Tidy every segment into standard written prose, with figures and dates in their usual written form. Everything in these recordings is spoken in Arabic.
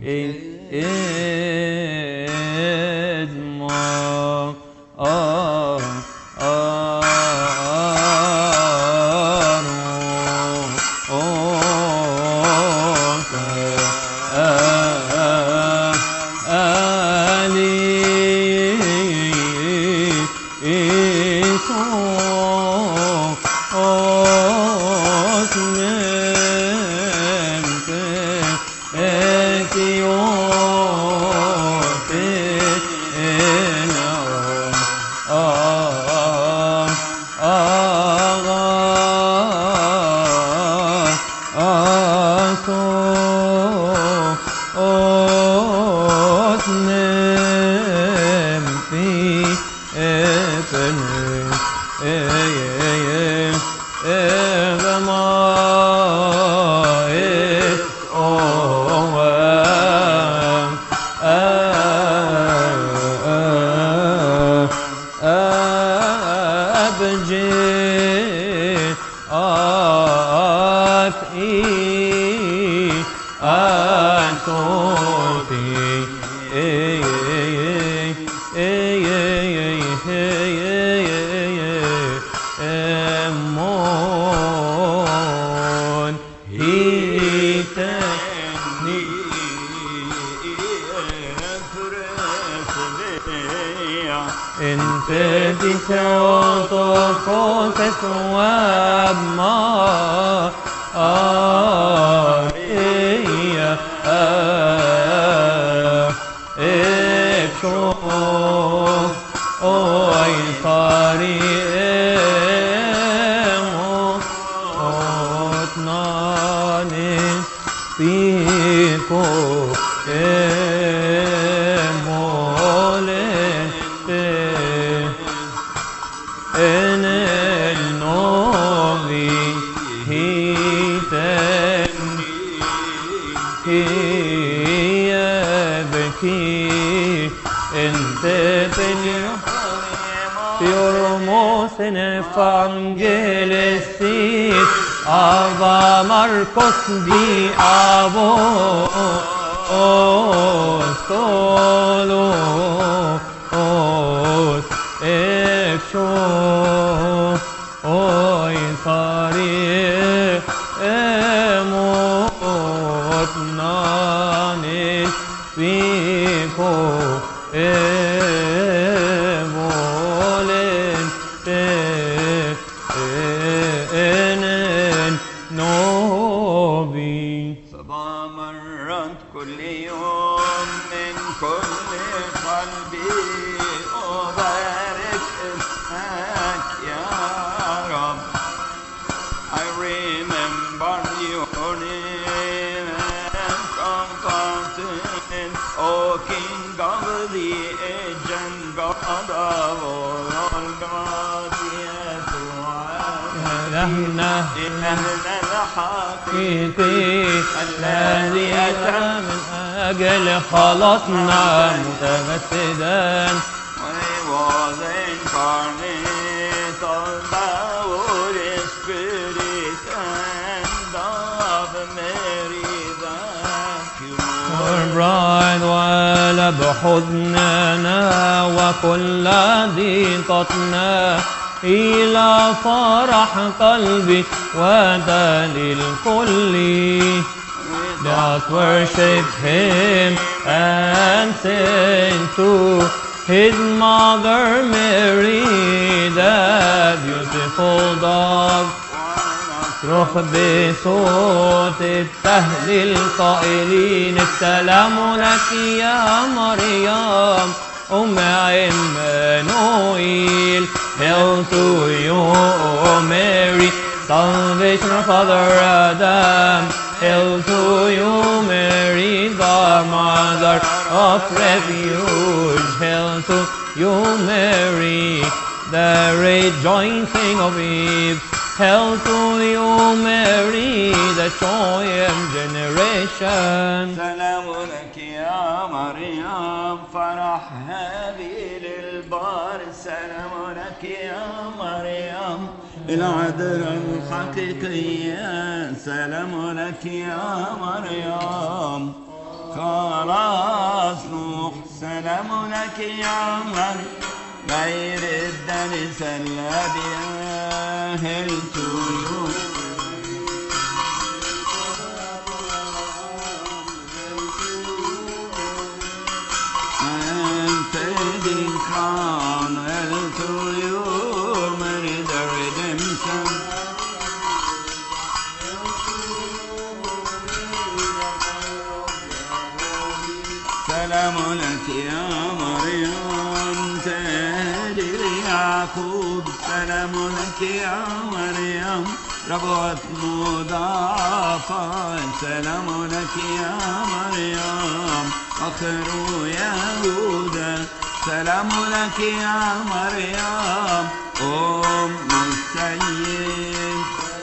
الذي أتى من أجل خلصنا متجسدا. When he was incarnate of the Holy Spirit and of Mary the pure. Our bride ولا بحضننا وكل ضيقتنا إلى فرح قلبي ودليل كلي. Let us worship Him and sing to His mother Mary, the beautiful dove. نصرخ بصوت التهليل قائلين السلام لك يا مريم أم عمانوئيل. Hail to you, O Mary, salvation of Father Adam. Hail to you, Mary, the mother of refuge. Hail to you, Mary, the rejoicing of Eve. Hail to you, Mary, the joy of generation. سلام لك يا مريم فرح هابيل البار. سلام لك يا مريم العذراء الحقيقية. سلام لك يا مريم خلاص نوح سلام لك يا مريم غير الدنس الذي أهلت يوم fading crown held to you, Mary the redemption. سلام لك يا مريم تاج يعقوب سلام لك يا مريم ربوة مضاعفة سلام لك يا مريم فخر يهوذا سلام لك يا مريم أم السيد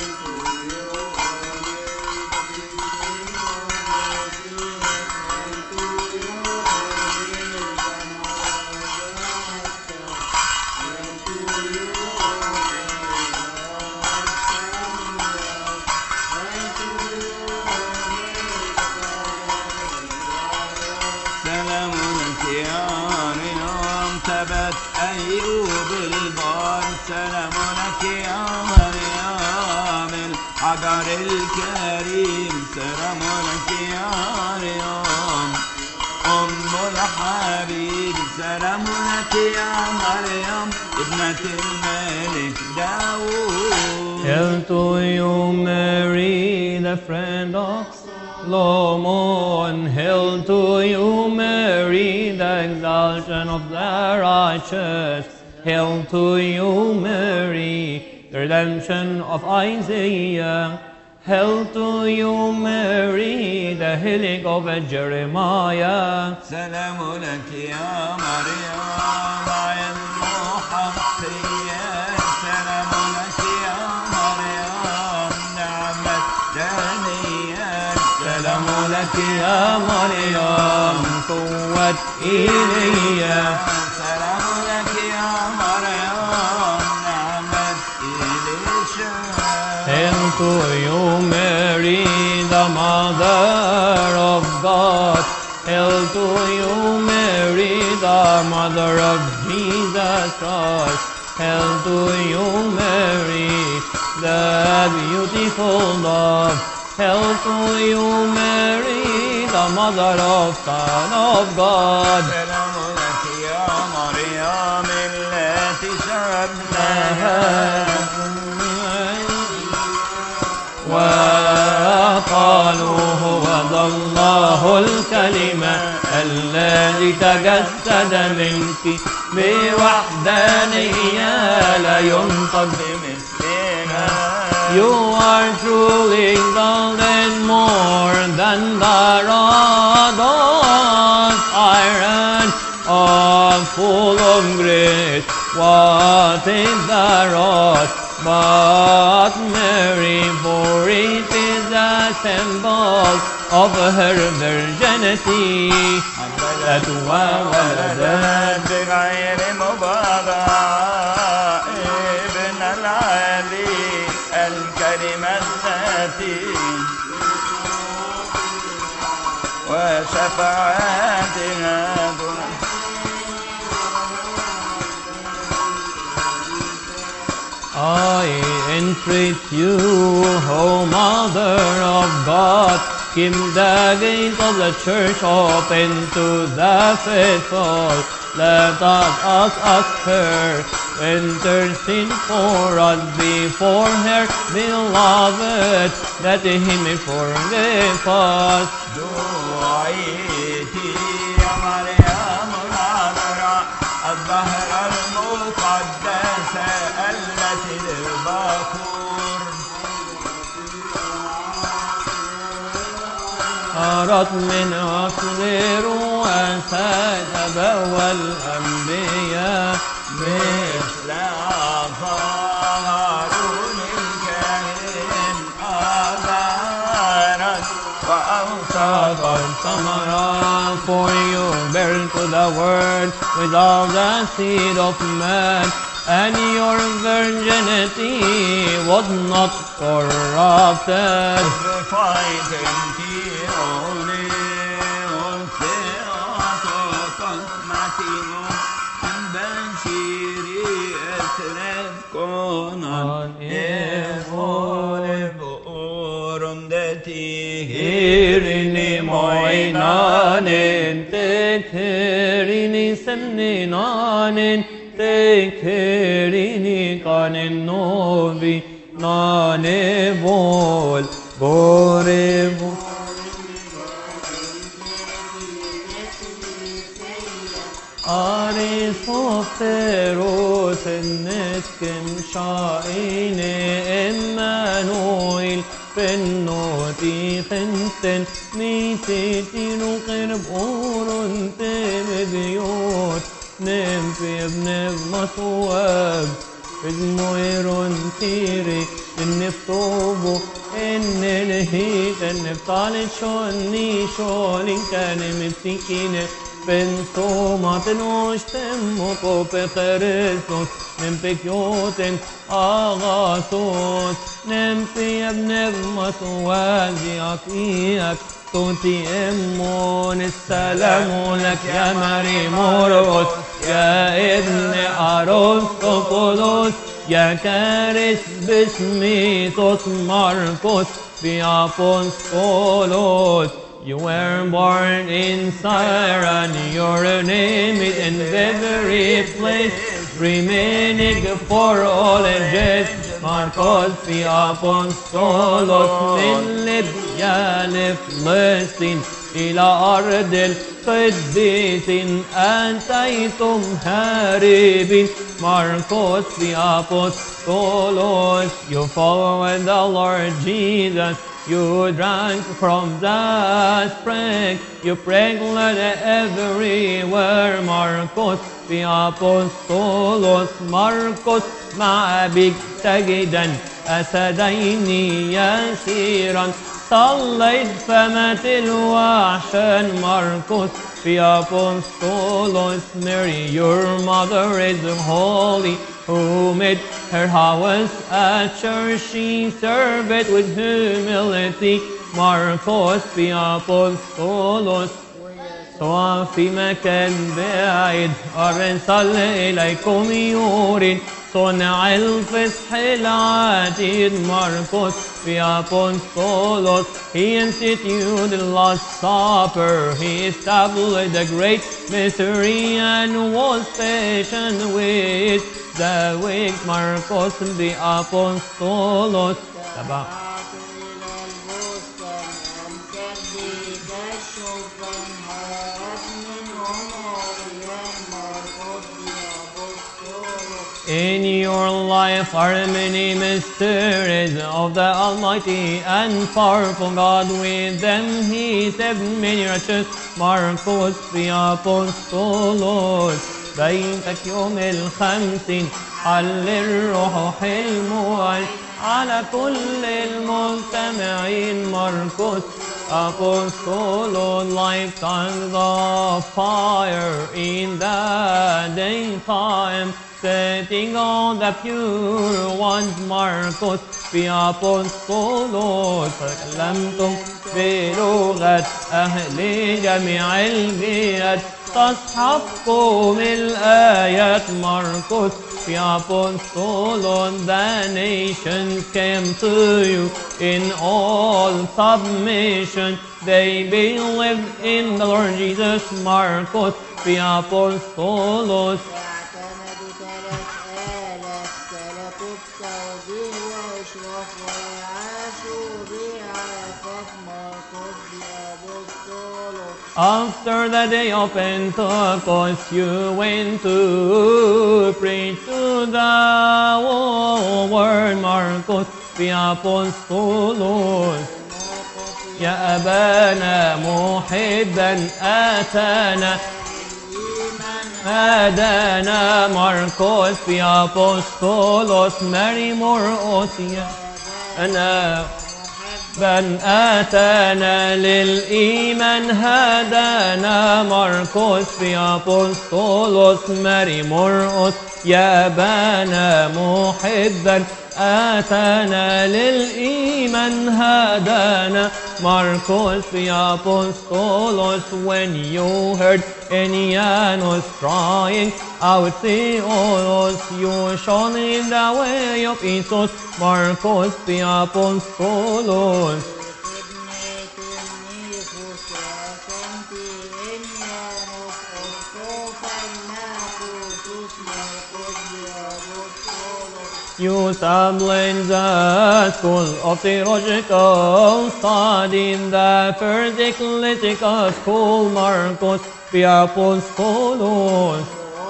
أيوب البار سلام لك يا مريم الحجر الكريم سلام لك يا مريم أم الحبيب سلام لك يا مريم ابنة الملك داوود Hail to you, Mary, the friend of Solomon. Hail to you, Mary, the exaltation of the righteous. Hail to you, Mary, the redemption of Isaiah. Hail to you, Mary, the healing of Jeremiah. سلام لك يا مريم عين محقية سلام لك يا مريم نعمة دانية سلام لك يا مريم قوة إيليا سلام لك يا مريم نعمة إليشا Hail to you, Mary, the Mother of God. Hail to you, Mary, the Mother of Jesus Christ. Hail to you, Mary, the beautiful love. Hail to you, Mary, the Mother of Son of God. سلام لك يا مريم التي شربناها وقالوا هو ذا الله الكلمة الذي تجسد منك بوحدانية لا ينطق بمثلنا You are truly exalted more than the rod of iron, full of grace. What is the rod but Mary? For it is a symbol of her virginity. حملت وولدت بغير مبالغة ابن العلي الكلمة الذاتي وشفاعتها I entreat you, O Mother of God, keep the gates of the church open to the faithful. Let us ask her, intercede for us before her beloved, that he may forgive us. دعيتي يا مريم العذراء الظهر المقدسة التي للبخور أرت من أصل رؤساء والأنبياء مثل هارون الكريم أظهرت وأوصت Samara, for you bear to the world without the seed of man, and your virginity was not corrupted. nanen tekerini semni nanen tekerini kanen novi nane bol bore bol Aristoteros nesken shaine Emmanuel Fennoti خنتن ميتين قرب أورن تبديوت نم في ابن مصواب بدمويرون تيري النفتوبو إن الهيك النفتال شوني شولين كان مفتكين بنتو ما تنوش تمو كوبي خريستوس من بكيوتن آغاسوس نمفي ابن مصوازي أكيك توتي امون السلام لك يا مريم مرقس يا ابن أرسطقلس يا كارث باسمي توس ماركوس في أبوستولوس. You were born in Syrian, your name is in every place, remaining for all ages. Marcos في أبوستولوس من ليبيا لفلسطين إلى أرض القديسين أتيتم هاربين. Marcos في أبوستولوس. You followed the Lord Jesus. You drank from the spring, you pregnant everywhere. Marcos في أبوستولوس. Marcos مع أبيك سجدا أسدين يسيرا صليت فمات الوحشا. Marcos في أبوستولوس. Mary, your mother is holy, who made her house a church, she served it with humility. Marcos في أبوستولوس. سواء في مكان بعيد أرسل إليكم يورين صنع الفصح العتيد. Marcos في أبوستولوس. He instituted the Last Supper, he established the great mystery and was patient with the weak. Marcos في أبوستولوس. In your life are many mysteries of the Almighty and powerful God. With them He saved many wretches. Marcos في أبوستولوس. بيتك يوم الخمسين حل الروح حلمه على كل المجتمعين. Marcos Apostolo, lifetimes of fire in the daytime, setting on the pure ones. Marcos في أبوستولوس. تكلمتم بلغة أهل جميع البيئات تصحبكم الآيات. Marcos في أبوستولوس. The nations came to you in all submission, they believed in the Lord Jesus. Marcos في أبوستولوس. After the day of Pentecost, you went to preach to the world. Marcos في أبوستولوس. يا أبانا محبا آتانا هدانا. Marcos في أبوستولوس. Mary مرقسيا أنا بن آتانا للإيمان هدانا. Marcos في أبوستولوس. Mary مرقس يا أبانا محبا آتانا للإيمان هدانا. Marcos في أبوستولوس. When you heard Ennianos crying out Theolos, you shone in the way of Jesus. Marcos في أبوستولوس. You sublime the school of theological study in the first ecclesiastical school, Marcus the Apostolus.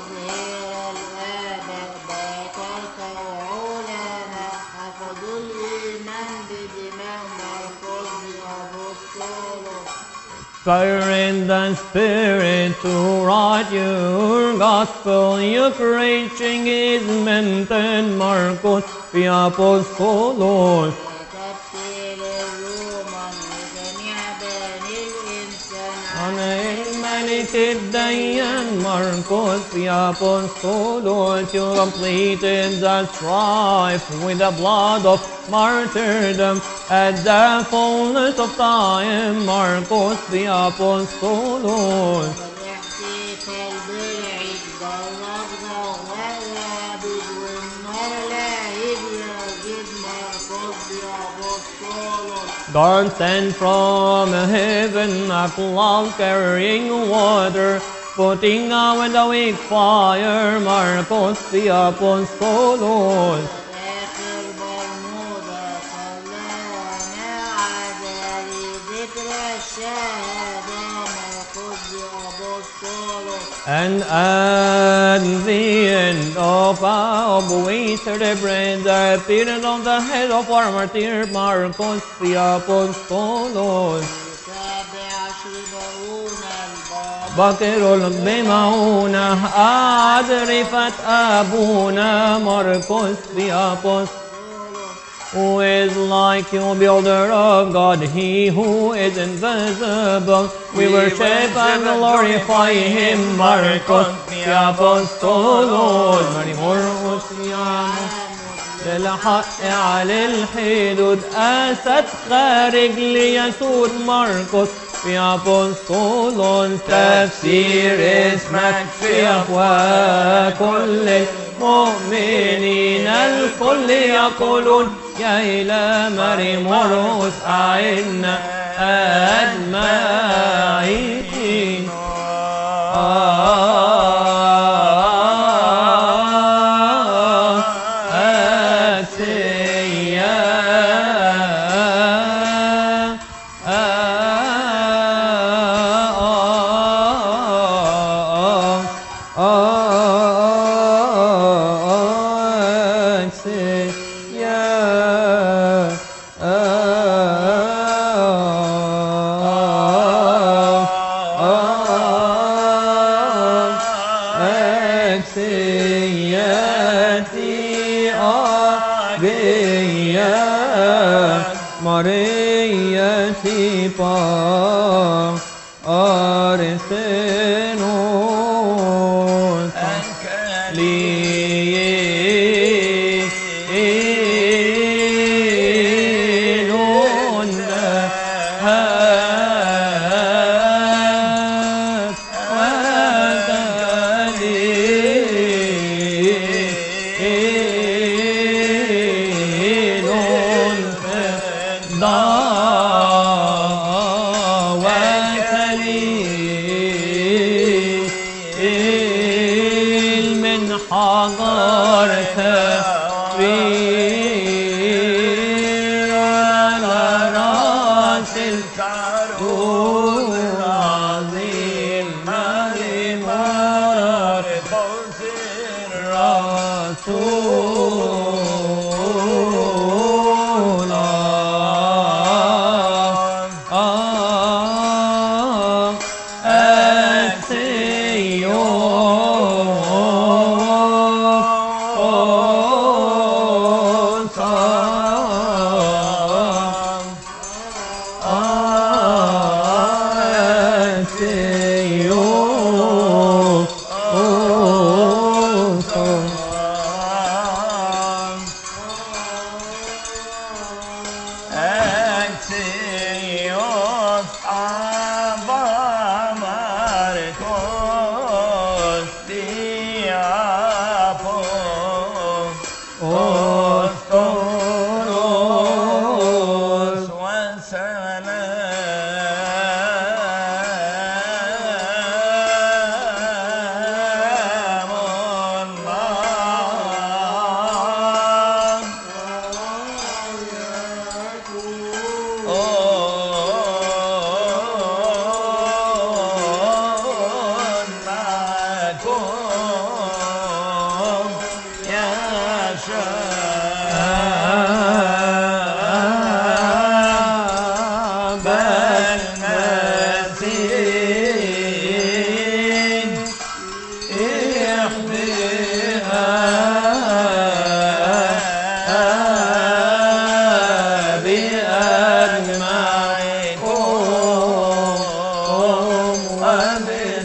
Fire and the Spirit to write your gospel, your preaching is maintained, Marcus the Apostolus. الديان Marcus the Apostolus, you completed the strife with the blood of martyrdom at the fullness of time, Marcus the Apostolus. God sent from heaven a cloud carrying water, putting out the weak fire, Marcus the Apostolus. And at the end of we celebrate the appearance of the head of our martyr, Marcus the Apostolus. بكر بمعونة أدرفت أبونا Marcus the Apostolus. Who is like you, builder of God, he who is invisible. We worship and glorify him, Marcus the Apostolus. مريمورس للحق على الحدود أسد خارج ليسود مرقس في أبوستولوس. تفسير اسمك في أفواه كل المؤمنين الكل يقولون يا إله مريمورس أعنا أجمعين.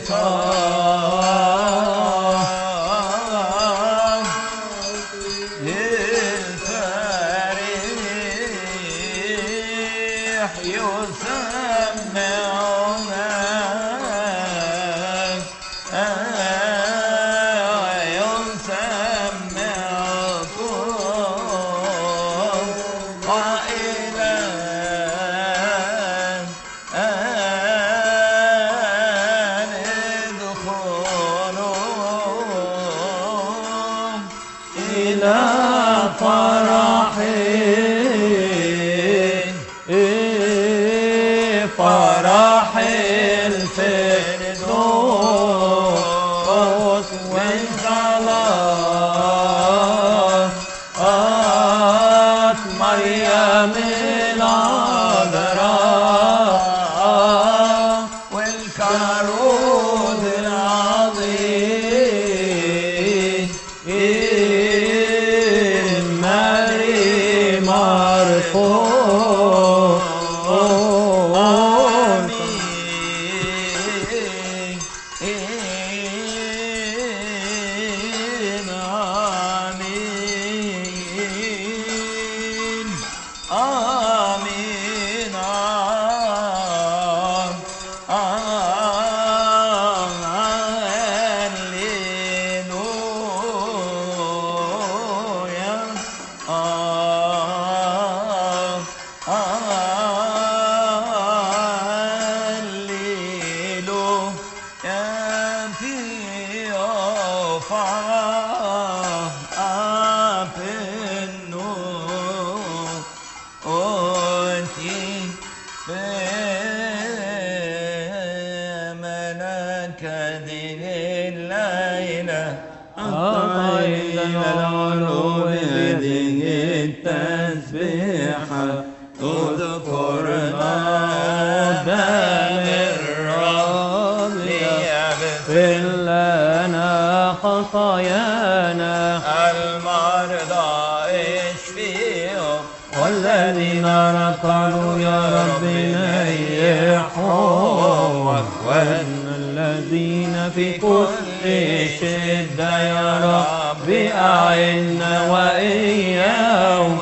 للفريح يسمعونك يسمعكم قائلا ادخلوا إلى فرح فرح الفردوس وانزلت مريم العذراء والكروز العظيم ماري مرفوع آمين هذه الليلة أطينا العلو بهذه التسبيحة اذكرنا قدام الرب ليغفر لنا خطايانا المرضى اشفيهم والذين ركضوا يا رب نيحهم وإن الذين في كل شدة يا رب أعنا وإياهم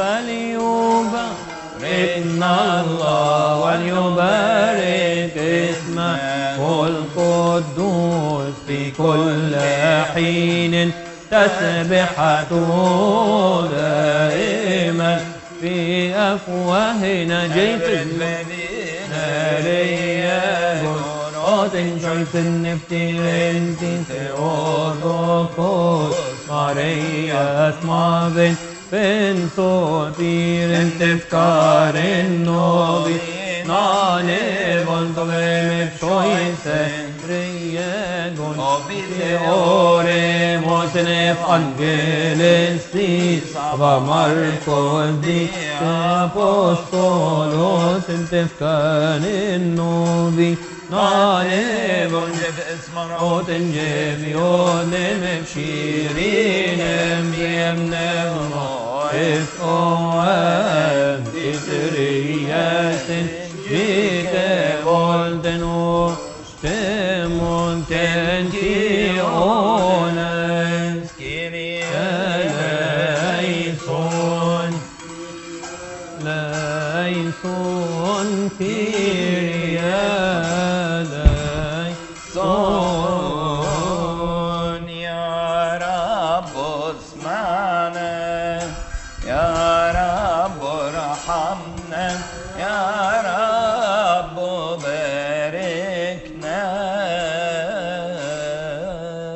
فليباركنا الله وليبارك اسمه القدوس في كل حين تسبحته دائما في أفواهنا جيت ناريا Åten skjøyten neftiren din Theodokos Marias maven Ben sotiren tefkaren novi Nane voldovem skjøyten Reiegon Ore mosenef angeles dis Ava Marcos di Apostolos tefkaren novi نالبون جف اسم روتن جفيون مبشيرين بيمنهم إفقوان تترياس جيك بولدنو تمون تنتيونس ليسون ليسون كيريا So